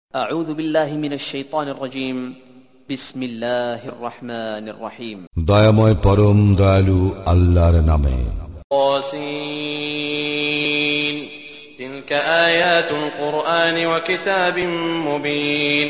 أعوذ بالله من الشيطان الرجيم بسم الله الرحمن الرحيم দয়াময় পরম দয়ালু আল্লাহর নামে طاسين تلك آيات القرآن وكتاب مبين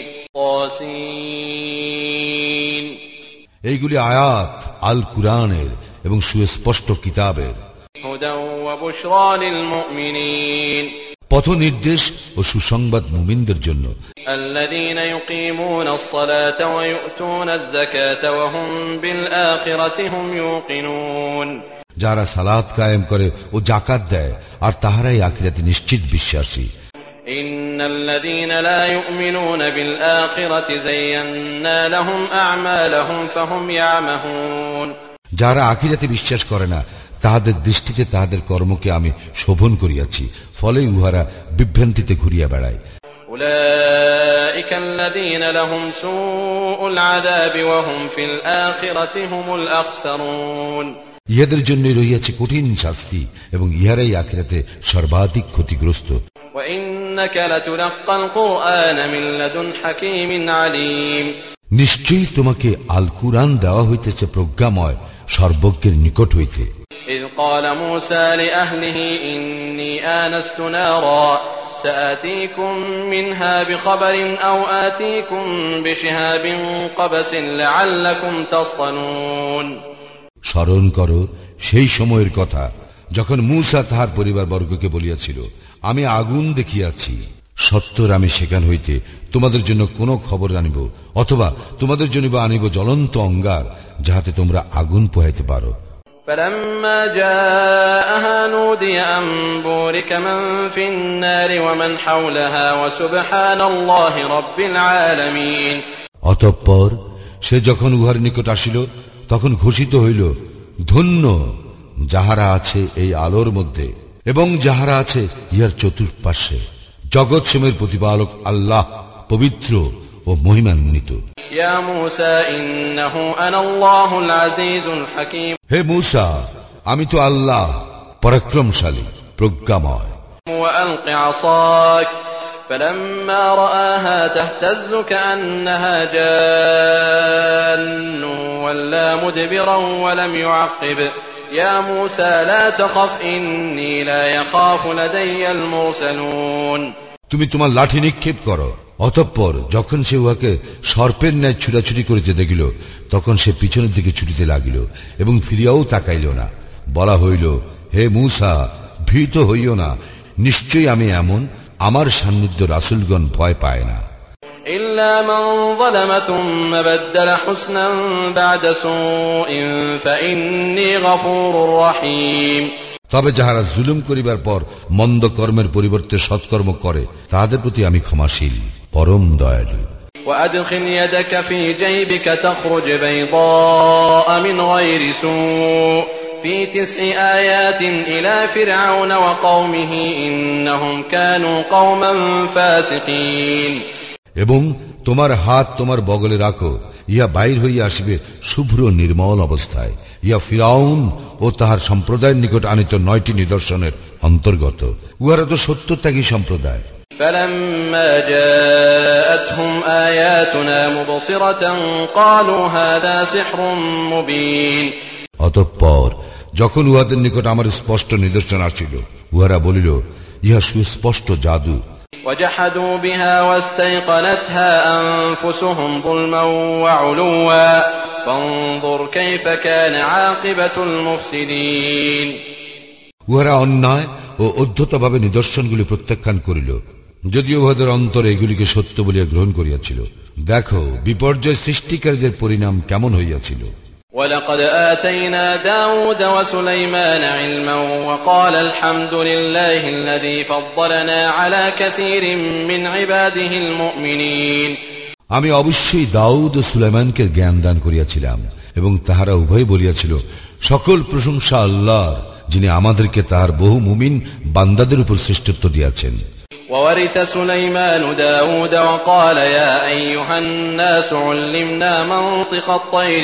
طاسين এইগুলি আয়াত আল কুরআনের এবং সুস্পষ্ট কিতাবের هدى وبشرى للمؤمنين পথ নির্দেশ ও সুসংবাদ মুমিনদের জন্য الذين يقيمون الصلاة ويؤتون الزكاة وهم بالآخرة هم يوقنون যারা সালাত কায়েম করে ও যাকাত দেয় আর তাহারাই আখিরাতে নিশ্চিত বিশ্বাসী إن الذين لا يؤمنون بالآخرة زينا لهم أعمالهم فهم يعمهون যারা আখিরাতে বিশ্বাস করে না তাহাদের দৃষ্টিতে তাহাদের কর্মকে আমি শোভন করিয়াছি ফলে উহারা বিভ্রান্তিতে ঘুরিয়া বেড়ায় أولئك الذين لهم سوء العذاب وهم في الآخرة هم الأخسرون ইহাদের জন্য রহিয়াছে কঠিন শাস্তি এবং ইহারাই আখিরাতে সর্বাধিক ক্ষতিগ্রস্ত وإنك لتلقى القرآن من لدن حكيم عليم নিশ্চয়ই তোমাকে আল কুরআন দেওয়া হইতেছে প্রজ্ঞাময় সর্বজ্ঞের নিকট হইতে إذ قال موسى لأهله إني آنست نارا سآتيكم منها بخبر أو آتيكم بشهاب قبس لعلكم تصطلون স্মরণ করো সেই সময়ের কথা যখন মূসা তাহার পরিবারবর্গকে বলিয়াছিল আমি আগুন দেখিয়াছি সত্তর আমি সেখান হইতে তোমাদের জন্য কোন খবর আনিব অথবা তোমাদের জন্য আনিব জ্বলন্ত অঙ্গার যাহাতে তোমরা আগুন পোহাইতে পারো فلما جاءها نودي أن بورك من في النار ومن حولها وسبحان الله رب العالمين অতঃপর সে যখন উহার নিকট আসিল তখন ঘোষিত হইল ধন্য যাহারা আছে এই আলোর মধ্যে এবং যাহারা আছে ইহার চতুর্পার্শ্বে জগৎসমূহের প্রতিপালক আল্লাহ পবিত্র ও মহিমান্বিত يا موسى إنه أنا الله العزيز الحكيم হে মূসা আমি তো আল্লাহ পরাক্রমশালী প্রজ্ঞাময় وألق عصاك فلما رآها تهتز كأنها جان ولا مدبرا ولم يعقب يا موسى لا تخف إني لا يخاف لدي المرسلون তুমি তোমার লাঠি নিক্ষেপ করো অতঃপর যখন সে উহাকে সর্পের ন্যায় ছুটাছুটি করিতে দেখিল তখন সে পিছনের দিকে ছুটিতে লাগিল এবং ফিরিয়াও তাকাইল না বলা হইল হে মূসা ভীত হইও না নিশ্চয়ই আমি এমন আমার সান্নিধ্য রাসূলগণ ভয় পায় না إلا من ظلم ثم بدل حسنا بعد سوء فإني غفور رحيم তবে যাহারা জুলুম করিবার পর মন্দ কর্মের পরিবর্তে সৎকর্ম করে তাহাদের প্রতি আমি ক্ষমাশীল পরম দয়ালু وأدخل يدك في جيبك تخرج بيضاء من غير سوء في 9 آيات إلى فرعون وقومه إنهم كانوا قوما فاسقين এবং তোমার হাত তোমার বগলে রাখো ইহা বাইর হইয়া আসিবে শুভ্র নির্মল অবস্থায় ইহা ফিরাউন ও তাহার সম্প্রদায়ের নিকট আনিত 9টি নিদর্শনের অন্তর্গত উহারা তো সত্যত্যাগী সম্প্রদায় فلما جاءتهم آياتنا مبصرة قالوا هذا سحر مبين অতঃপর যখন উহাদের নিকট আমার স্পষ্ট নিদর্শন আসিল উহারা বলিল ইহা সুস্পষ্ট জাদু وجحدوا بها واستيقنتها أنفسهم ظلما وعلوا فانظر كيف كان عاقبة المفسدين উহারা অন্যায় ও অধ্যতভাবে নিদর্শনগুলি প্রত্যাখ্যান করিল যদিও উহাদের অন্তরে এগুলিকে সত্য বলিয়া গ্রহণ করিয়াছিল দেখো বিপর্যয় সৃষ্টিকারীদের পরিণাম কেমন হইয়াছিল ولقد آتينا داود وسليمان علما وقال الحمد لله الذي فضلنا على كثير من عباده المؤمنين আমি অবশ্যই দাউদ ও সুলাইমানকে জ্ঞান দান করিয়াছিলাম এবং তাহারা উভয় বলিয়াছিল সকল প্রশংসা আল্লাহর যিনি আমাদেরকে তাহার বহু মুমিন বান্দাদের উপর শ্রেষ্ঠত্ব দিয়াছেন وورث سليمان داود وقال يا أيها الناس علمنا منطق الطير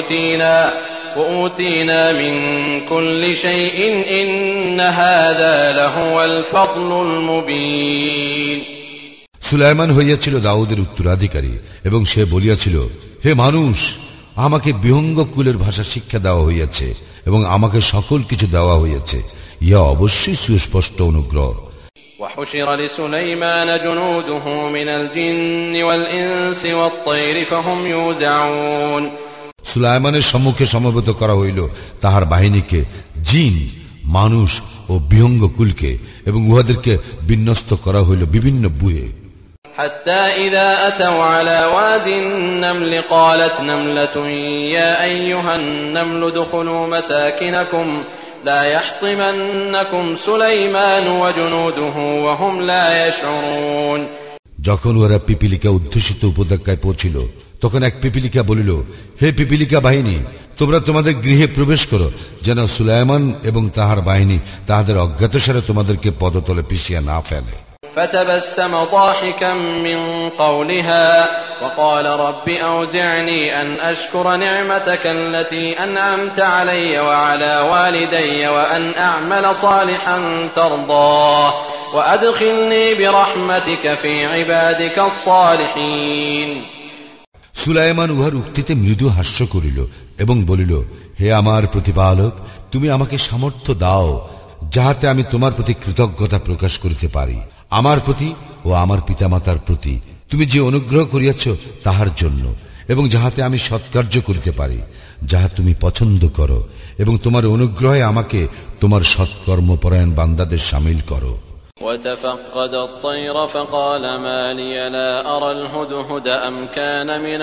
وأوتينا من كل شيء إن هذا لهو الفضل المبين সুলাইমান হইয়াছিল দাউদের উত্তরাধিকারী, এবং সে বলিয়াছিল, হে মানুষ, আমাকে বিহঙ্গ কুলের ভাষা শিক্ষা দেওয়া হইয়াছে এবং আমাকে সকল কিছু দেওয়া হইয়াছে। ইহা অবশ্যই সুস্পষ্ট অনুগ্রহ। وحشر لسليمان جنوده من الجن والإنس والطير فهم يوزعون। সুলাইমানের সম্মুখে সমবেত করা হইল তাহার বাহিনীকে, জিন, মানুষ ও বিহঙ্গ কুলকে, এবং উহাদেরকে বিন্যস্ত করা হইল বিভিন্ন বুহে। حتى إذا أتوا على واد النمل قالت نملة يا أيها النمل ادخلوا مساكنكم لا يحطمنكم سليمان وجنوده وهم لا يشعرون। যখন ওরা পিপিলিকা উদ্ধুষিত উপত্যকায় পৌঁছিল, তখন এক পিপিলিকা বলিল, হে পিপিলিকা বাহিনী, তোমরা তোমাদের গৃহে প্রবেশ করো, যেন সুলাইমান এবং তাহার বাহিনী তাহাদের অজ্ঞাতসারে তোমাদেরকে পদতলে পিষিয়া না ফেলে। فتبسم ضاحكا من قولها وقال رب أوزعني أن أشكر نعمتك التي أنعمت علي وعلى والدي وأن أعمل صالحا ترضاه وأدخلني برحمتك في عبادك الصالحين। সুলাইমান উহার উক্তিতে মৃদু হাস্য করিল এবং বলিল, হে আমার প্রতিপালক, তুমি আমাকে সামর্থ্য দাও যাহাতে আমি তোমার প্রতি কৃতজ্ঞতা প্রকাশ করিতে পারি, আমার প্রতি ও আমার পিতামাতার প্রতি তুমি যে অনুগ্রহ করিয়াছ তাহার জন্য, এবং যাহাতে আমি সৎকার্য করিতে পারি যাহা তুমি পছন্দ করো, এবং তোমার অনুগ্রহে আমাকে তোমার সৎকর্মপরায়ণ বান্দাদের শামিল করো। وتفقد الطير فقال ما لي لا أرى الهدهد أم كان من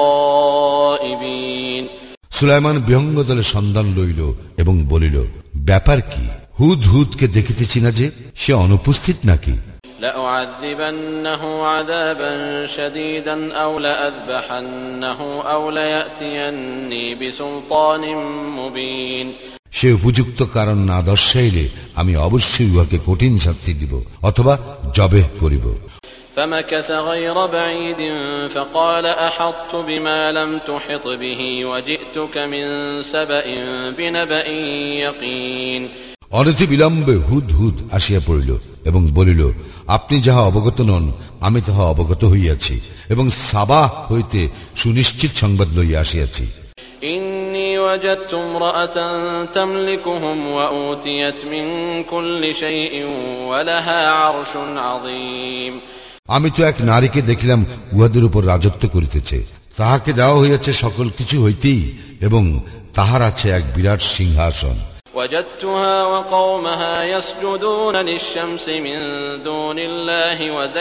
الغائبين। সুলাইমান বিহঙ্গ দলে সন্ধান লইল এবং বলিল, ব্যাপার কি? হুদহুদকে দেখিতেছি না যে, সে অনুপস্থিত নাকি? لأعذبنه عذابا شديدا أو لأذبحنه أو ليأتيني بسلطان مبين। সে উপযুক্ত কারণ না দর্শাইলে আমি অবশ্যই উহাকে কঠিন শাস্তি দিব, অথবা জবেহ করিব। فمكث غير بعيد فقال أحطت بما لم تحط به وجئتك من سبأ بنبأ يقين। অনতি বিলম্বে হুদহুদ আসিয়া পড়িল এবং বলিল, আপনি যাহা অবগত নন আমি তাহা অবগত হইয়াছি, এবং সাবা হইতে সুনিশ্চিত সংবাদ লইয়া আসিয়াছি। إني وجدت امرأة تملكهم وأوتيت من كل شيء ولها عرش عظيم। আমি তো এক নারীকে দেখিলাম উহাদের উপর রাজত্ব করিতেছে, তাহাকে দেওয়া হইয়াছে সকল কিছু হইতেই, এবং তাহার আছে এক বিরাট সিংহাসন। وجدتها وقومها يسجدون للشمس من دون الله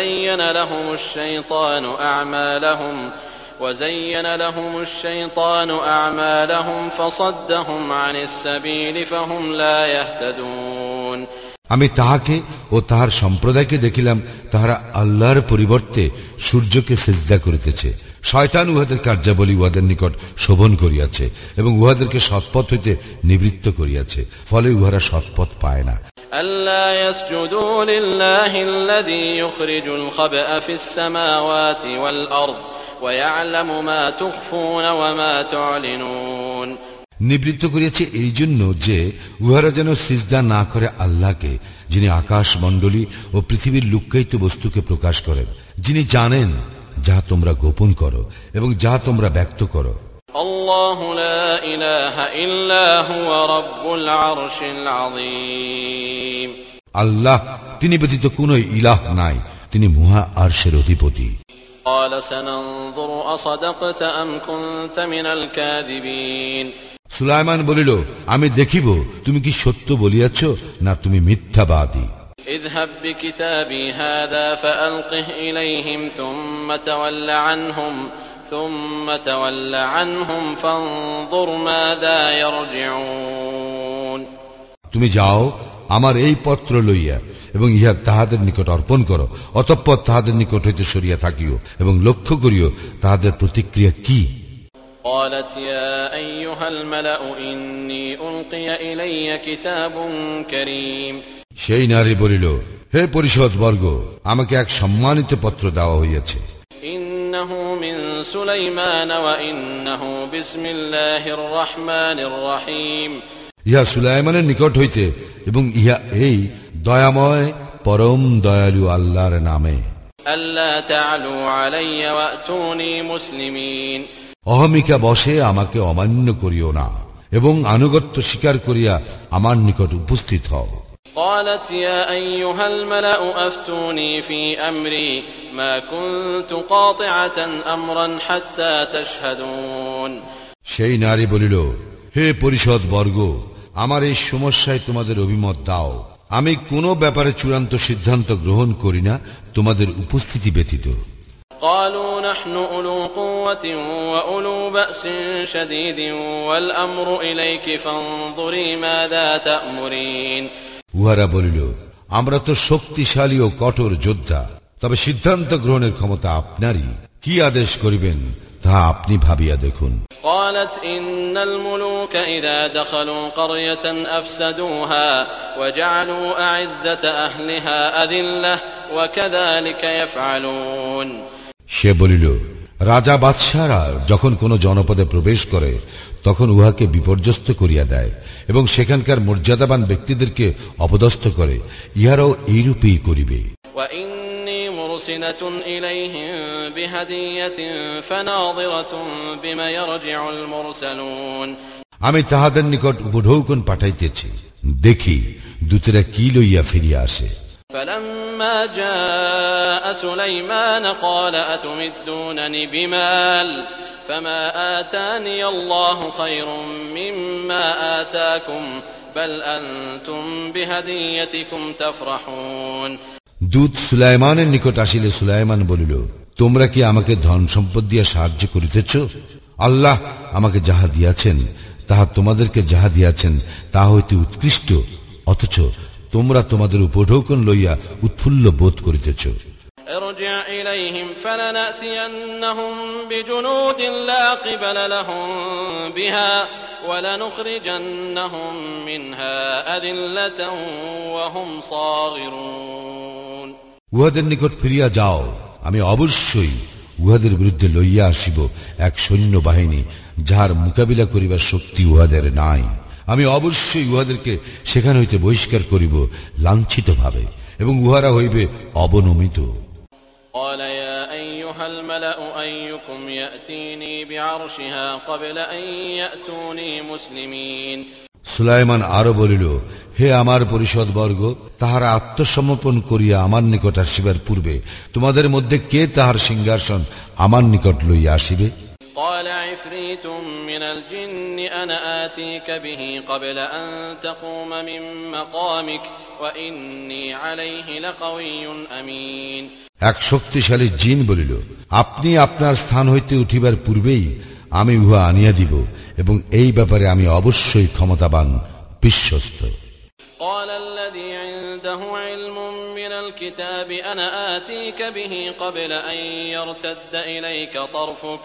وزين لهم الشيطان أعمالهم فصدهم عن السبيل فهم لا يهتدون। আমি তাহাকে ও তাহার সম্প্রদায়কে দেখিলাম, তাহারা আল্লাহর পরিবর্তে সূর্যকে সিজদা করিতেছে। শয়তান উহাদের কার্যাবলী উহাদের নিকট শোভন করিয়াছে এবং উহাদেরকে সৎপথ হইতে নিবৃত্ত করিয়াছে, ফলে উহারা সৎপথ পায় না। আল্লা ইয়াসজুদু লিল্লাহি আল্লাযী ইউখরিজুল খাবআ ফিস সামাওয়াতি ওয়াল আরদ ওয়া ইয়া'লামু মা তুখফুনা ওয়া মা তু'লিনুন। নিবৃত্ত করিয়াছে এই জন্য যে উহারা যেন সিজদা না করে আল্লাহকে, যিনি আকাশ মণ্ডলী ও পৃথিবীর লুক্কায়িত বস্তুকে প্রকাশ করেন, যিনি জানেন যাহা তোমরা গোপন করো এবং যাহা তোমরা ব্যক্ত করো। আল্লাহু লা ইলাহা ইল্লা হুয়া রাব্বুল আরশিল আযীম। আল্লাহ, তিনি ব্যতীত কোনো ইলাহ নাই, তিনি মহা আরশের অধিপতি। قال سننظر أصدقت أم كنت من الكاذبين। সুলাইমান বলিল, আমি দেখিব তুমি কি সত্য বলিয়াছ না তুমি মিথ্যাবাদী। اذهب بكتابي هذا فألقه إليهم ثم تول عنهم فانظر ماذا يرجعون। তুমি যাও, আমার এই পত্র লইয়া এবং ইহা তাহাদের নিকট অর্পণ করো, অতঃপর তাহাদের নিকট হইতে সরিয়া থাকিও এবং লক্ষ্য করিও তাহাদের প্রতিক্রিয়া কি। قالت يا أيها الملأ إني ألقي إلي كتاب كريم। সেই নারী বলিল, হে পরিষদ বর্গ, আমাকে এক সম্মানিত পত্র দেওয়া হইয়াছে। إنه من سليمان وإنه بسم الله الرحمن الرحيم। ইহা সুলাইমানের নিকট হইতে এবং ইহা এই দয়াময় পরম দয়ালু আল্লাহর নামে। ألا تعلوا علي وأتوني مسلمين অহমিকা বশে আমাকে অমান্য করিও না এবং আনুগত্য স্বীকার করিয়া আমার নিকট উপস্থিত হও। قالت يا أيها الملأ أفتوني في أمري ما كنت قاطعة أمرا حتى تشهدون সেই নারী বলিল, হে পরিষদ বর্গ, আমার এই সমস্যায় তোমাদের অভিমত দাও। আমি কোনো ব্যাপারে চূড়ান্ত সিদ্ধান্ত গ্রহণ করি না তোমাদের উপস্থিতি ব্যতীত। قالوا نحن أولو قوة وأولو بأس شديد والأمر إليك فانظري ماذا تأمرين উহারা বলিল, আমরা তো শক্তিশালী ও কঠোর যোদ্ধা, তবে সিদ্ধান্ত গ্রহণের ক্ষমতা আপনারই। কি আদেশ করিবেন তা আপনি ভাবিয়া দেখুন। قالت إن الملوك إذا دخلوا قرية أفسدوها وجعلوا أعزة أهلها أذلة وكذلك يفعلون সে বলিল, রাজা বাদশাহরা যখন কোন জনপদে প্রবেশ করে তখন উহাকে বিপর্যস্ত করিয়া দেয় এবং সেখানকার মর্যাদাবান ব্যক্তিদেরকে অপদস্থ করে। ইহারাও এইরূপেই করিবে। وإني مرسلة إليهم بهدية فناظرة بما يرجع المرسلون আমি তাহাদের নিকট উপঢৌকন পাঠাইতেছি, দেখি দূতেরা কি লইয়া ফিরিয়া আসে। فلما جاء سليمان قال أتمدونني بمال فما آتاني الله خير مما آتاكم بل أنتم بهديتكم تفرحون দূত সুলাইমানের নিকট আসিলে সুলাইমান বলিল, তোমরা কি আমাকে ধন সম্পদ দিয়া সাহায্য করিতেছ? আল্লাহ আমাকে যাহা দিয়াছেন তাহা তোমাদেরকে যাহা দিয়াছেন তাহা হইতে উৎকৃষ্ট, অথচ তোমরা তোমাদের উপঢৌকন লইয়া উৎফুল্ল বোধ করিতেছ। ارجع إليهم فلنأتينهم بجنود لا قبل لهم بها ولنخرجنهم منها أذلة وهم صاغرون উহাদের নিকট ফিরিয়া যাও, আমি অবশ্যই উহাদের বিরুদ্ধে লইয়া আসিব এক সৈন্য বাহিনী যাহার মোকাবিলা করিবার শক্তি উহাদের নাই। আমি অবশ্যই উহাদেরকে সেখান হইতে বহিষ্কার করিব লাঞ্ছিত ভাবে, এবং উহারা হইবে অবনমিত। قال يا أيها الملأ أيكم يأتيني بعرشها قبل أن يأتوني مسلمين সুলাইমান আরো বলিল, হে আমার পরিষদ বর্গ, তাহারা আত্মসমর্পণ করিয়া আমার নিকট আসিবার পূর্বে তোমাদের মধ্যে কে তাহার সিংহাসন আমার নিকট লইয়া আসিবে? قال عفريت من الجن أنا آتيك به قبل أن تقوم من مقامك وإني عليه لقوي أمين এক শক্তিশালী জিন বলিল, আপনি আপনার স্থান হইতে উঠিবার পূর্বেই আমি উহা আনিয়া দিব, এবং এই ব্যাপারে আমি অবশ্যই ক্ষমতাবান, বিশ্বস্ত। قال الذي عنده علم من الكتاب أنا آتيك به قبل أن يرتد إليك طرفك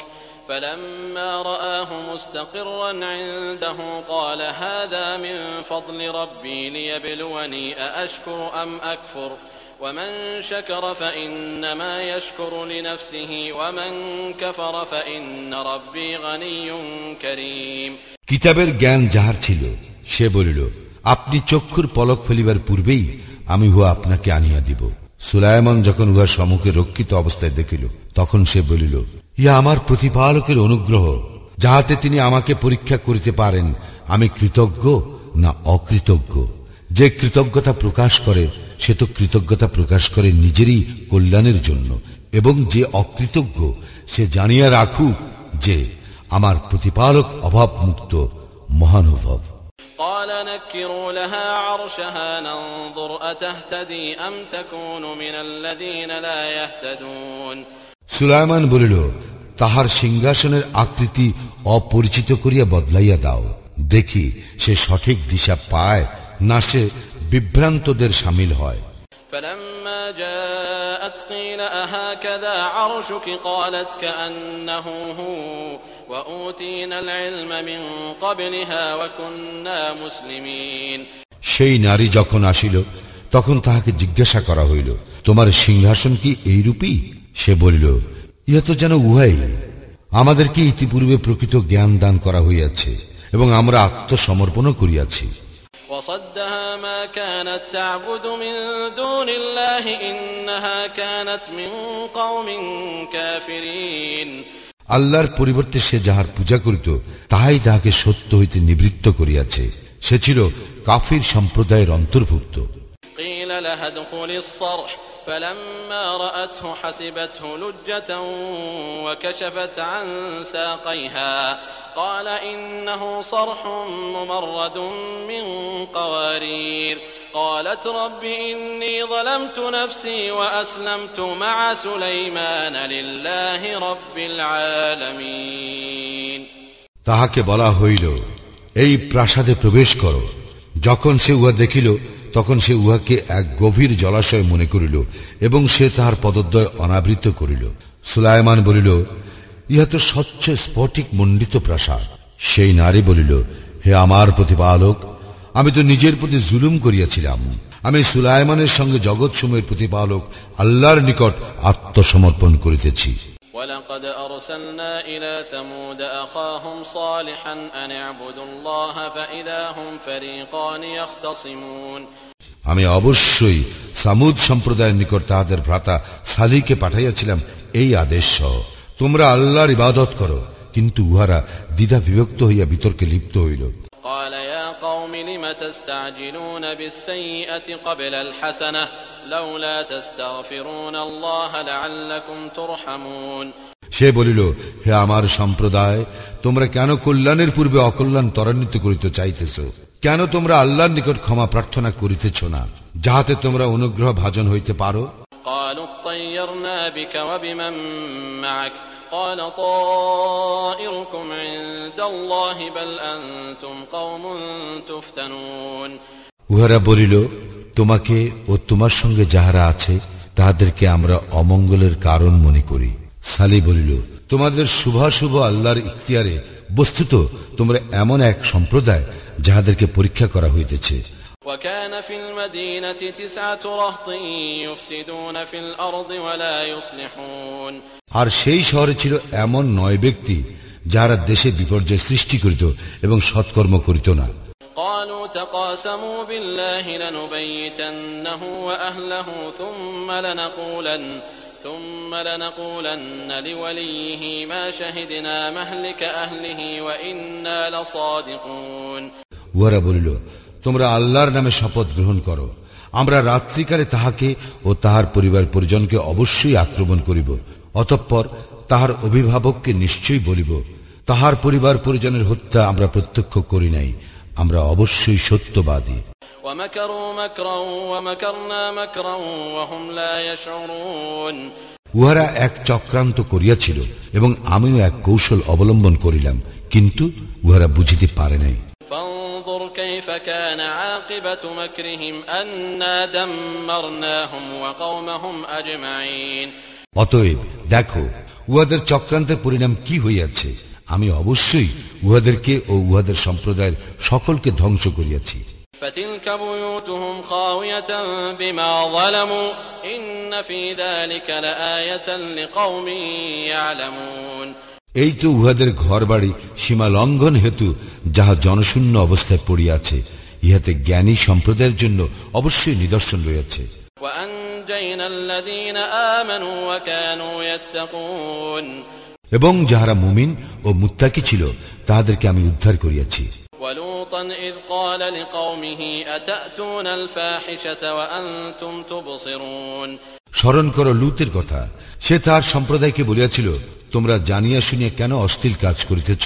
فلما رآه مستقرا عنده قال هذا من فضل ربي ليبلوني أأشكر أم أكفر ومن شكر فإنما يشكر لنفسه ومن كفر فإن ربي غني كريم কিতাবের জ্ঞান যাহার ছিল সে বলিল, আপনি চক্ষুর পলক ফেলিবার পূর্বেই আমি উহা আপনাকে আনিয়া দিব। সুলাইমান যখন উহা সম্মুখে রক্ষিত অবস্থায় দেখিল তখন সে বলিল, ইহা আমার প্রতিপালকের অনুগ্রহ, যাহাতে তিনি আমাকে পরীক্ষা করিতে পারেন আমি কৃতজ্ঞ না অকৃতজ্ঞ। যে কৃতজ্ঞতা প্রকাশ করে সে তো কৃতজ্ঞতা প্রকাশ করে নিজেরই কল্যাণের জন্য, এবং যে অকৃতজ্ঞ সে জানিয়া রাখুক যে আমার প্রতিপালক অভাব মুক্ত মহানুভব। قال نكروا لها عرشها ننظر أتهتدي أم تكون من الذين لا يهتدون সুলাইমান বলিল, তাহার সিংহাসনের আকৃতি অপরিচিত করিয়া বদলাইয়া দাও, দেখি সে সঠিক দিশা পায় না সে বিভ্রান্তদের শামিল হয়। فلما جاءت قيل أهكذا عرشك قالت كأنه هو وأوتينا العلم من قبلها وكنا مسلمين সেই নারী যখন আসিল তখন তাহাকে জিজ্ঞাসা করা হইল, তোমার সিংহাসন কি এইরূপী? সে বলিল, ইহা তো যেন উহাই, আমাদেরকে ইতিপূর্বে প্রকৃত জ্ঞান দান করা হইয়াছে এবং আমরা আত্মসমর্পণও করিয়াছি। وصدها ما كانت تعبد من دون الله إنها كانت من قوم كافرين আল্লাহর পরিবর্তে সে যাহার পূজা করিত তাহাই তাহাকে সত্য হইতে নিবৃত্ত করিয়াছে, সে ছিল কাফির সম্প্রদায়ের অন্তর্ভুক্ত। قيل لها ادخل الصرح فلما رأته حسبته لجة وكشفت عن ساقيها قال إنه صرح ممرد من قوارير قالت رب إني ظلمت نفسي وأسلمت مع سليمان لله رب العالمين তাহাকে বলা হইল, এই প্রাসাদে প্রবেশ করো। যখন সে উহা দেখিল তখন সে উহাকে এক গভীর জলাশয় মনে করিল এবং সে তাহার পদদ্বয় অনাবৃত করিল। সুলাইমান বলিল, ইহা তো স্বচ্ছ স্ফটিক মণ্ডিত প্রাসাদ। সেই নারী বলিল, হে আমার প্রতিপালক, আমি তো নিজের প্রতি জুলুম করিয়াছিলাম। আমি সুলাইমানের সঙ্গে জগৎসমূহের প্রতিপালক আল্লাহর নিকট আত্মসমর্পণ করিতেছি। ولقد أرسلنا إلى ثمود أخاهم صالحا أن اعبدوا الله فإذا هم فريقان يختصمون আমি অবশ্যই সামুদ সম্প্রদায়ের নিকট তাহাদের ভ্রাতা সালিহকে পাঠাইয়াছিলাম এই আদেশ সহ, তোমরা আল্লাহর ইবাদত করো। কিন্তু উহারা দ্বিধা বিভক্ত হইয়া বিতর্কে লিপ্ত হইল। قال يا قوم لم تستعجلون بالسيئة قبل الحسنة لولا تستغفرون الله لعلكم ترحمون সে বলিল, হে আমার সম্প্রদায়, তোমরা কেন কল্যাণের পূর্বে অকল্যাণ ত্বরান্বিত করিতে চাইতেছ? কেন তোমরা আল্লাহর নিকট ক্ষমা প্রার্থনা করিতেছ না, যাহাতে তোমরা অনুগ্রহ ভাজন হইতে পারো? قالوا اطيرنا بك وبمن معك قال طائركم عند الله بل أنتم قوم تفتنون উহারা বলিল, তোমাকে ও তোমার সঙ্গে যাহারা আছে তাহাদেরকে আমরা অমঙ্গলের কারণ মনে করি। সালি বলিল, তোমাদের শুভাশুভ আল্লাহর ইখতিয়ারে, বস্তুত তোমরা এমন এক সম্প্রদায় যাহাদেরকে পরীক্ষা করা হইতেছে। وكان في المدينة 9 رهط يفسدون في الأرض ولا يصلحون আর সেই শহরে ছিল এমন 9 ব্যক্তি যারা দেশে বিপর্যয় সৃষ্টি করিত এবং সৎকর্ম করিত না। قالوا تقاسموا بالله لنبيتنه وأهله ثم لنقولن لوليه ما شهدنا مهلك أهله وإنا لصادقون উহারা বলিল, তোমরা আল্লাহর নামে শপথ গ্রহণ করো, আমরা রাত্রিকালে তাহাকে ও তাহার পরিবার পরিজনকে অবশ্যই আক্রমণ করিব, অতঃপর তাহার অভিভাবককে নিশ্চয়ই বলিব, তাহার পরিবার পরিজনের হত্যা আমরা প্রত্যক্ষ করি নাই, আমরা অবশ্যই সত্যবাদী। উহারা এক চক্রান্ত করিয়াছিল এবং আমিও এক কৌশল অবলম্বন করিলাম, কিন্তু উহারা বুঝিতে পারে নাই। فانظر كيف كان عاقبة مكرهم أنا دمرناهم وقومهم أجمعين অতএব দেখো উহাদের চক্রান্তের পরিণাম কি হইয়াছে, আমি অবশ্যই উহাদেরকে ও উহাদের সম্প্রদায়ের সকলকে ধ্বংস করিয়াছি। فتلك بيوتهم خاوية بما ظلموا إن في ذلك لآية لقوم يعلمون এই তো উহাদের ঘর বাড়ি সীমা লঙ্ঘন হেতু যাহা জনশূন্য অবস্থায় পড়িয়াছে, ইহাতে জ্ঞানী সম্প্রদায়ের জন্য অবশ্যই নিদর্শন রয়েছে। এবং যাহারা মুমিন ও মুত্তাকি ছিল তাহাদেরকে আমি উদ্ধার করিয়াছি। স্মরণ করো লূতের কথা, সে তার সম্প্রদায়কে বলিয়াছিল, তোমরা জানিয়া শুনিয়া কেন অশ্লীল কাজ করিতেছ?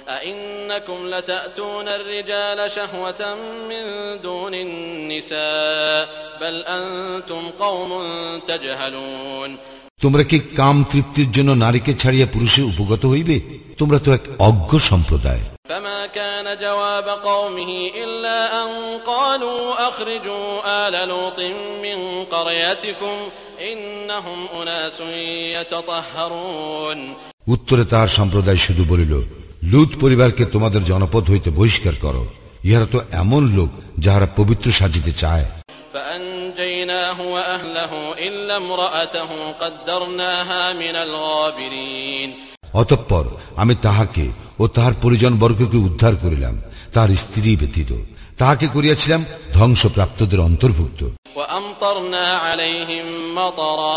তোমরা কি কাম তৃপ্তির জন্য নারীকে ছাড়িয়া পুরুষে উপগত হইবে? তোমরা তো এক অজ্ঞ সম্প্রদায়। فما كان جواب قومه إلا أن قالوا أخرجوا آل لوط من قريتكم إنهم أناس يتطهرون উত্তরে তার সম্প্রদায় শুধু বলিল, লূত পরিবারকে তোমাদের জনপদ হইতে বহিষ্কার করো, ইহারা তো এমন লোক যাহারা পবিত্র সাজিতে চায়। فأنجيناه وأهله إلا امرأته قدرناها من الغابرين অতঃপর আমি তাহাকে ও তাহার পরিজন বর্গকে উদ্ধার করিলাম, তার স্ত্রী ব্যতীত, তাহাকে করিয়াছিলাম ধ্বংসপ্রাপ্তদের অন্তর্ভুক্ত। وأمطرنا عليهم مطرا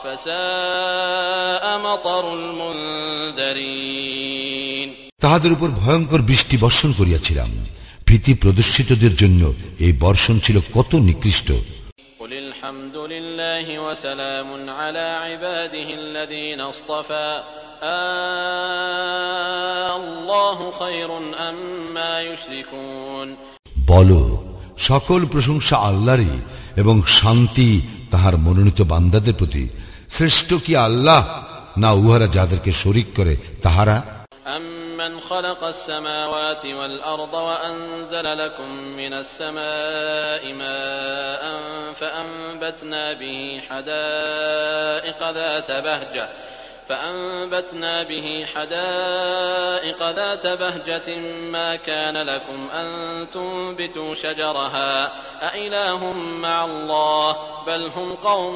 فساء مطر المنذرين তাহাদের উপর ভয়ঙ্কর বৃষ্টি বর্ষণ করিয়াছিলাম, ভীতি প্রদর্শিতদের জন্য এই বর্ষণ ছিল কত নিকৃষ্ট। قل الحمد لله وسلام على عباده الذين اصطفى الله خير أما يشركون বলো, সকল প্রশংসা আল্লাহরই এবং শান্তি তাহার মনোনীত বান্দাদের প্রতি। শ্রেষ্ঠ কি আল্লাহ, না উহারা যাদেরকে শরীক করে তাহারা? أمن خلق السماوات والأرض وأنزل لكم من السماء ماء فأنبتنا به حدائق ذات بهجة ما كان لكم أن تنبتوا شجرها أإله مع الله بل هم قوم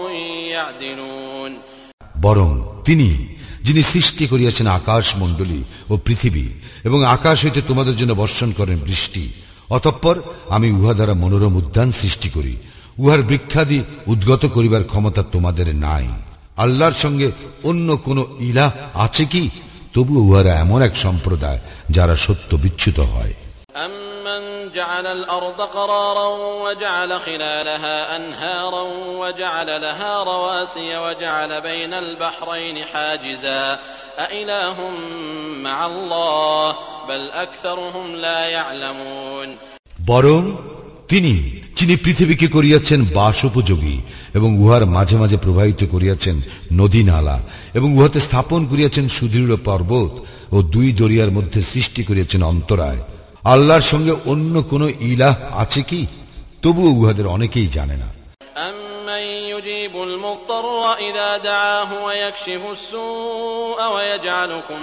يعدلون বরং তিনি যিনি সৃষ্টি করিয়াছেন আকাশ মণ্ডলী ও পৃথিবী, এবং আকাশ হইতে তোমাদের জন্য বর্ষণ করেন বৃষ্টি, অতঃপর আমি উহা দ্বারা মনোরম উদ্যান সৃষ্টি করি। উহার বৃক্ষাদি উদ্গত করিবার ক্ষমতা তোমাদের নাই। আল্লাহর সঙ্গে অন্য কোন ইলাহ আছে কি? তবু উহারা এমন এক সম্প্রদায় যারা সত্য বিচ্যুত হয়। أمن جعل الأرض قرارا وجعل خلالها أنهارا وجعل لها رواسي وجعل بين البحرين حاجزا أإله مع الله بل أكثرهم لا يعلمون বরং তিনি যিনি পৃথিবীকে করিয়াছেন বাস উপযোগী এবং উহার মাঝে মাঝে প্রবাহিত করিয়াছেন নদী নালা এবং উহাতে স্থাপন করিয়াছেন সুদৃঢ় পর্বত ও দুই দরিয়ার মধ্যে সৃষ্টি করিয়াছেন অন্তরায়, আল্লাহর সঙ্গে অন্য কোন ইলাহ আছে কি? তবুও উহাদের অনেকেই জানে না। أمن يجيب المضطر إذا دعاه ويكشف السوء ويجعلكم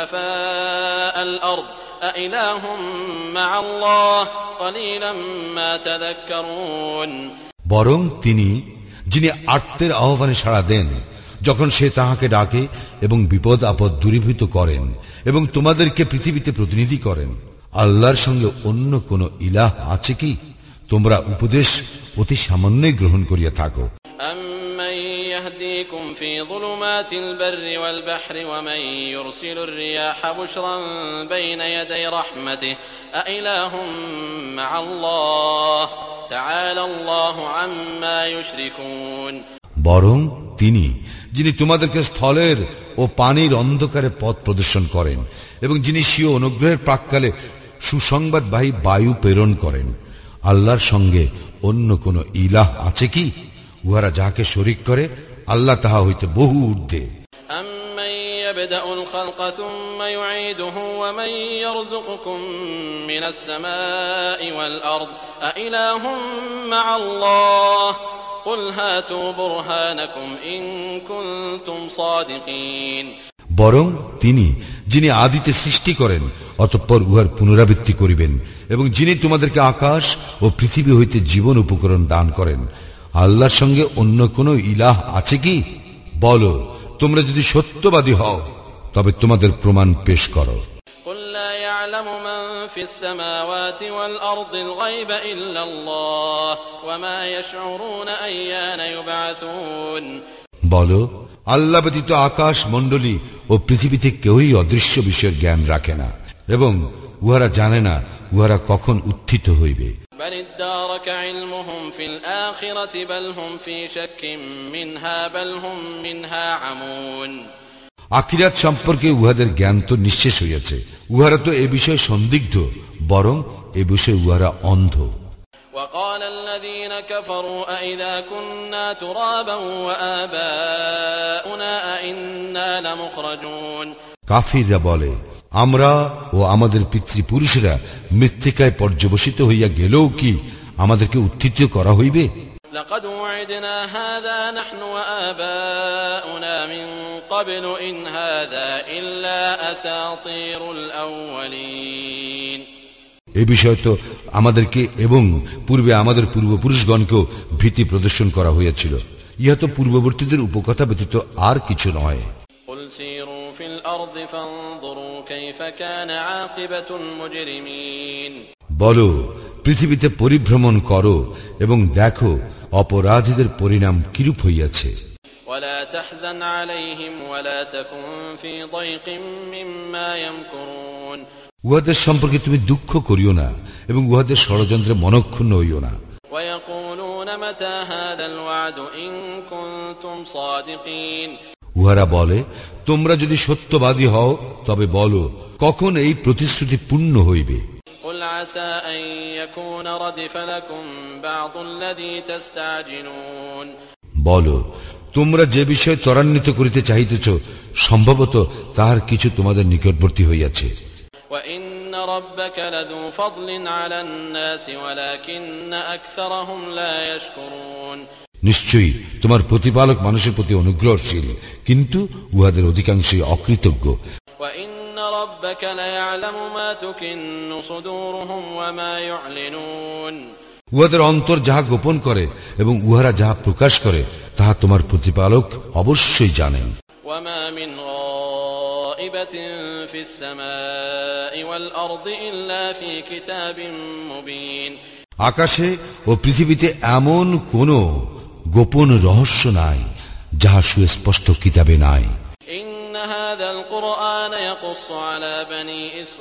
خلفاء الأرض أإله مع الله قليلا ما تذكرون বরং তিনি যিনি আর্তের আহ্বানে সাড়া দেন যখন সে তাহাকে ডাকে এবং বিপদ আপদ দূরীভূত করেন এবং তোমাদেরকে পৃথিবীতে প্রতিনিধি করেন, আল্লাহর সঙ্গে অন্য কোন ইলাহ আছে কি? তোমরা উপদেশ অতি সামান্যই গ্রহণ করিয়া থাকো। أمن يهديكم في ظلمات البر والبحر ومن يرسل الرياح بشرا بين يدي رحمته أإله مع الله تعالى الله عما يشركون বরং তিনি যিনি তোমাদেরকে স্থলের ও পানির অন্ধকারে পথ প্রদর্শন করেন এবং যিনি স্বীয় অনুগ্রহের প্রাক্কালে সুসংবাদবাহী বায়ু প্রেরণ করেন, আল্লাহর সঙ্গে অন্য কোন ইলাহ আছে কি? উহারা যাকে শরীক করে আল্লাহ তাহা হইতে বহু ঊর্ধ্বে। أمن يبدأ الخلق ثم يعيده ومن يرزقكم من السماء والأرض أإله مع الله قل هاتوا برهانكم إن كنتم صادقين বরং তিনি যিনি আদিতে সৃষ্টি করেন অতঃপর উহার পুনরাবৃত্তি করিবেন এবং যিনি তোমাদেরকে আকাশ ও পৃথিবী হইতে জীবন উপকরণ দান করেন, আল্লাহর সঙ্গে অন্য কোন ইলাহ আছে কি? বলো, তোমরা যদি সত্যবাদী হও তবে তোমাদের প্রমাণ পেশ করো। قل لا يعلم من في السماوات والأرض الغيب إلا الله وما يشعرون أيان يبعثون বলো, আল্লাহ ব্যতীত আকাশ মণ্ডলী ও পৃথিবীতে কেউই অদৃশ্য বিষয়ের জ্ঞান রাখে না এবং উহারা জানে না উহারা কখন উত্থিত হইবে। بل ادارك علمهم في الآخرة بل هم في شك منها بل هم منها عمون আখিরাত সম্পর্কে উহাদের জ্ঞান তো নিঃশেষ হইয়াছে, উহারা তো এ বিষয়ে সন্দিগ্ধ, বরং এ বিষয়ে উহারা অন্ধ। وقال الذين كفروا أئذا كنا ترابا وآباؤنا أئنا لمخرجون কাফিররা বলে, আমরা ও আমাদের পিতৃপুরুষেরা মৃত্তিকায় পর্যবসিত হইয়া গেলেও কি আমাদেরকে উত্থিত করা হইবে? لقد وعدنا هذا نحن وآباؤنا من قبل إن هذا إلا أساطير الأولين এ বিষয় তো আমাদেরকে এবং পূর্বে আমাদের পূর্বপুরুষগণকেও ভীতি প্রদর্শন করা হইয়াছিল, ইহা তো পূর্ববর্তীদের উপকথা ব্যতীত আর কিছু নয়। قل سيروا في الأرض فانظروا كيف كان عاقبة المجرمين বলো, পৃথিবীতে পরিভ্রমণ করো এবং দেখো অপরাধীদের পরিণাম কিরূপ হইয়াছে। ولا تحزن عليهم ولا تكن في ضيق مما يمكرون উহাদের সম্পর্কে তুমি দুঃখ করিও না এবং উহাদের ষড়যন্ত্রে মনক্ষুণ্ণ হইও না। ويقولون متى هذا الوعد إن كنتم صادقين উহারা বলে, তোমরা যদি সত্যবাদী হও তবে বলো, কখন এই প্রতিশ্রুতি পূর্ণ হইবে। قل عسى أن يكون ردف لكم بعض الذي تستعجلون বলো, তোমরা যে বিষয় ত্বরান্বিত করিতে চাহিতেছ সম্ভবত তাহার কিছু তোমাদের নিকটবর্তী হইয়াছে। وإن ربك لذو فضل على الناس ولكن أكثرهم لا يشكرون নিশ্চয়ই তোমার প্রতিপালক মানুষের প্রতি অনুগ্রহশীল, কিন্তু উহাদের অধিকাংশই অকৃতজ্ঞ। وإن ربك ليعلم ما تكن صدورهم وما يعلنون উহাদের অন্তর যাহা গোপন করে এবং উহারা যাহা প্রকাশ করে তাহা তোমার প্রতিপালক অবশ্যই জানেন। وما من غائبة في السماء والأرض إلا في كتاب مبين আকাশে ও পৃথিবীতে এমন কোন গোপন রহস্য নাই যাহা সুস্পষ্ট কিতাবে নাই। إن هذا القرآن يقص على بني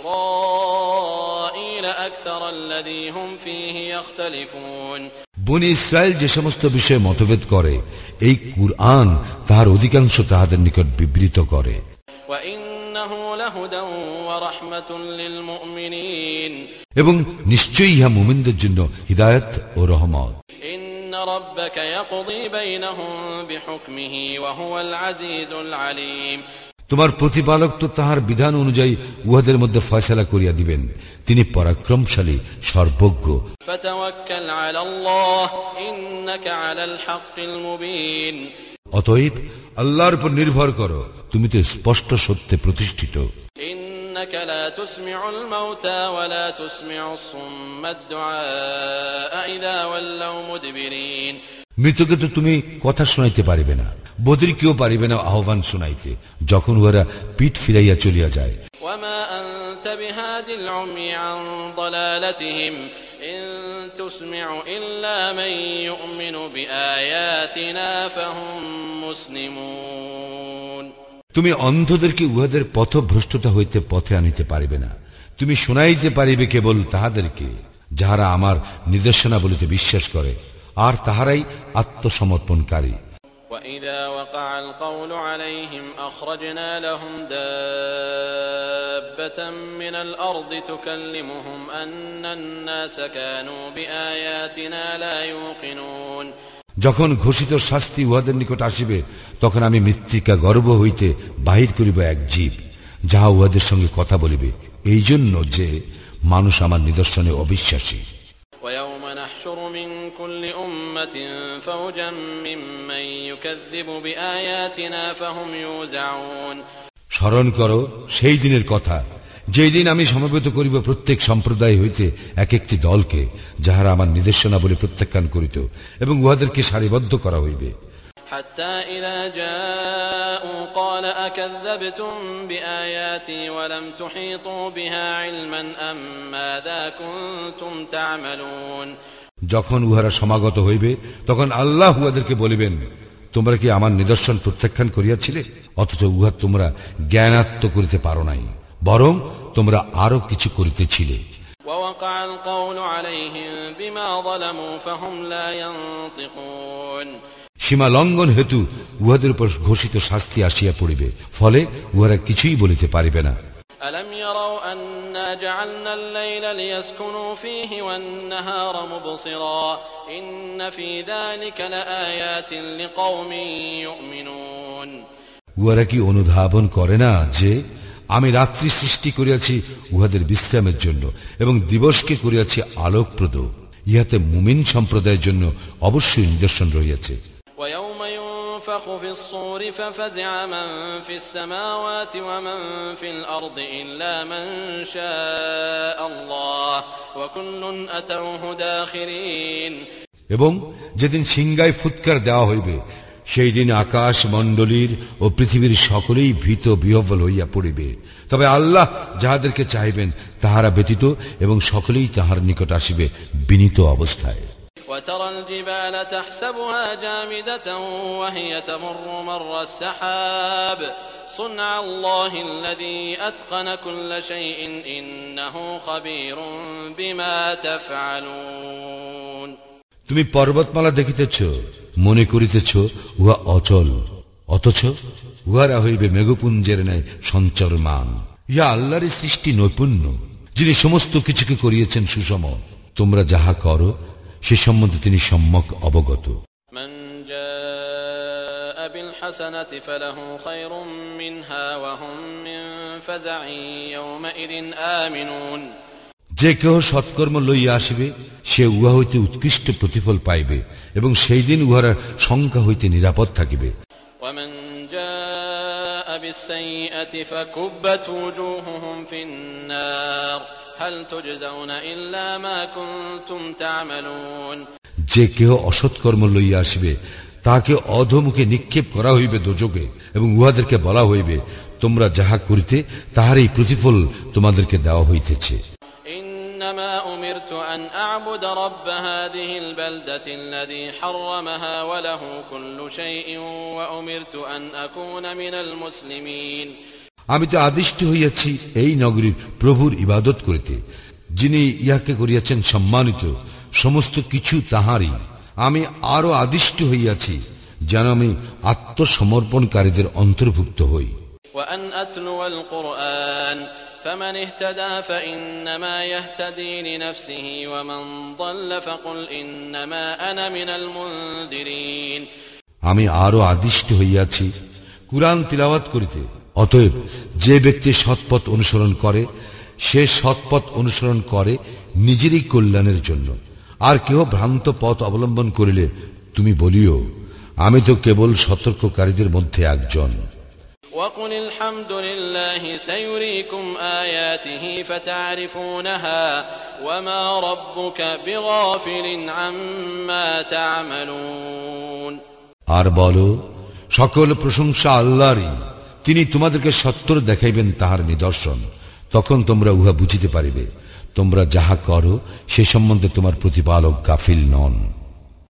إسرائيل أكثر الذي هم فيه يختلفون বনি ইসরায়েল যে সমস্ত বিষয়ে মতভেদ করে, এই কুরআন তাহার অধিকাংশ তাহাদের নিকট বিবৃত করে। وإنه لهدى ورحمة للمؤمنين এবং নিশ্চয়ই ইহা মুমিনদের জন্য হিদায়াত ও রহমত। إن ربك يقضي بينهم بحكمه وهو العزيز العليم তোমার প্রতিপালক তো তাহার বিধান অনুযায়ী উহাদের মধ্যে ফয়সালা করিয়া দিবেন, তিনি পরাক্রমশালী সর্বজ্ঞ। فتوكل على الله إنك على الحق المبين অতএব আল্লাহর উপর নির্ভর করো, তুমি তো স্পষ্ট সত্যে প্রতিষ্ঠিত। إنك لا تسمع الموتى ولا تسمع الصم الدعاء إذا ولوا مدبرين মৃতকে তো তুমি কথা শোনাইতে পারিবে না, বধিরকেও পারিবে না আহ্বান শোনাইতে যখন উহারা পিঠ ফিরাইয়া চলিয়া যায়। وما أنت بهاد العمي عن ضلالتهم إن تسمع إلا من يؤمن بآياتنا فهم مسلمون তুমি অন্ধদেরকে উহাদের পথভ্রষ্টতা হইতে পথে আনিতে পারিবে না, তুমি শোনাইতে পারিবে কেবল তাহাদেরকে যাহারা আমার নির্দেশনা বলিতে বিশ্বাস করে, আর তাহারাই আত্মসমর্পণকারী। وإذا وقع القول عليهم أخرجنا لهم دابة من الأرض تكلمهم أن الناس كانوا بآياتنا لا يوقنون যখন ঘোষিত শাস্তি উহাদের নিকট আসিবে, তখন আমি মৃত্তিকা গর্ভ হইতে বাহির করিব এক জীব, যাহা উহাদের সঙ্গে কথা বলিবে, এই জন্য যে মানুষ আমার নিদর্শনে অবিশ্বাসী। ويوم نحشر من كل أمة فوجا ممن يكذب بآياتنا فهم يوزعون স্মরণ করো সেই দিনের কথা, যেই দিন আমি সমবেত করিব প্রত্যেক সম্প্রদায় হইতে এক একটি দলকে, যাহারা আমার নির্দেশনা বলে প্রত্যাখ্যান করিত, এবং উহাদেরকে সারিবদ্ধ করা হইবে। حتى إذا جاءوا قال أكذبتم بآياتي ولم تحيطوا بها علما أم ماذا كنتم تعملون যখন উহারা সমাগত হইবে, তখন আল্লাহ উহাদেরকে বলিবেন, তোমরা কি আমার নিদর্শন প্রত্যাখ্যান করিয়াছিলে, অথচ উহা তোমরা জ্ঞানাত্ম করিতে পারো নাই, বরং তোমরা আরো কিছু করিতেছিলে। ووقع القول عليهم بما ظلموا فهم لا ينطقون সীমা লঙ্ঘন হেতু উহাদের উপর ঘোষিত শাস্তি আসিয়া পড়িবে, ফলে উহারা কিছুই বলিতে পারিবে না। ألم يروا أنا جعلنا الليل ليسكنوا فيه والنهار مبصرا إن في ذلك لآيات لقوم يؤمنون উহারা কি অনুধাবন করে না যে আমি রাত্রি সৃষ্টি করিয়াছি উহাদের বিশ্রামের জন্য এবং দিবসকে করিয়াছি আলোকপ্রদ, ইহাতে মুমিন সম্প্রদায়ের জন্য অবশ্যই নিদর্শন রহিয়াছে। ويوم ينفخ في الصور ففزع من في السماوات ومن في الأرض إلا من شاء الله وكل أتوه داخرين এবং যেদিন সিংগায় ফুৎকার দেওয়া হইবে, সেই দিন আকাশ মণ্ডলীর ও পৃথিবীর সকলেই ভীত বিহ্বল হইয়া পড়িবে, তবে আল্লাহ যাহাদেরকে চাইবেন তাহারা ব্যতীত, এবং সকলেই তাহার নিকট আসিবে বিনীত অবস্থায়। وترى الجبال تحسبها جامدة وهي تمر مر السحاب صنع الله الذي أتقن كل شيء إنه خبير بما تفعلون। তুমি পর্বতমালা দেখিতেছ, মনে করিতেছ উহা অচল, অথচ উহারা হইবে মেঘপুঞ্জের ন্যায় সঞ্চরমান। ইহা আল্লাহর সৃষ্টি নৈপুণ্য, যিনি সমস্ত কিছুকে করিয়েছেন সুষম। তোমরা যাহা করো সে সম্বন্ধে তিনি সম্যক অবগত। মান জাআ বিল হাসানাতি ফালাহু খায়রুম মিনহা ওয়া হুম মিন ফাযা'in ইয়াওমাইযিন আমিনুন। যে কেহ সৎকর্ম লইয়া আসিবে সে উহা হইতে উৎকৃষ্ট প্রতিফল পাইবে, এবং সেই দিন উহার সংখ্যা হইতে নিরাপদ থাকিবে। ওয়া মান জাআ বিস-সাইয়্যাতি ফাকুব্বাত ওজুহুহুম ফিন-নার হাল তুজজাউনা ইল্লা মা কুনতুম তা'মালুন। যে কেহ অসৎকর্ম লইয়া আসিবে তাহাকে অধোমুখে নিক্ষেপ করা হইবে দোজখে, এবং উহাদেরকে বলা হইবে তোমরা যাহা করিতে তাহারই প্রতিফল তোমাদেরকে দেওয়া হইতেছে। ইন্নামা উমিরতু আন আ'বুদা রাব্ব হাযিহিল বালদাতি আল্লাযী হাররামাহা ওয়া লাহু কুল্লু শাইইন ওয়া উমিরতু আন আকুনা মিনাল মুসলিমিন। আমি তো আদিষ্ট হইয়াছি এই নগরীর প্রভুর ইবাদত করিতে, যিনি ইহাকে করিয়াছেন সম্মানিত, সমস্ত কিছু তাহারই। আমি আরো আদিষ্ট হইয়াছি যেন আমি আত্মসমর্পণকারীদের অন্তর্ভুক্ত হই। وأن أتلو القرآن فمن اهتدى فإنما يهتدي لنفسه ومن ضل فقل إنما أنا من المنذرين। আমি আরো আদিষ্ট হইয়াছি কুরআন তিলাওয়াত করিতে, অতএব যে ব্যক্তি সৎপথ অনুসরণ করে সে সৎপথ অনুসরণ করে নিজেরই কল্যাণের জন্য, আর কেহ ভ্রান্ত পথ অবলম্বন করিলে তুমি বলিও আমি তো কেবল সতর্ককারীদের মধ্যে একজন। وقل الحمد لله سيريكم آياته فتعرفونها وما ربك بغافل عما تعملون। আর বলো সকল প্রশংসা আল্লাহরই, তিনি তোমাদেরকে সত্তর দেখাইবেন তাহার নিদর্শন, তখন তোমরা উহা বুঝিতে পারিবে। তোমরা যাহা করো সে সম্বন্ধে তোমার প্রতিপালক গাফিল নন।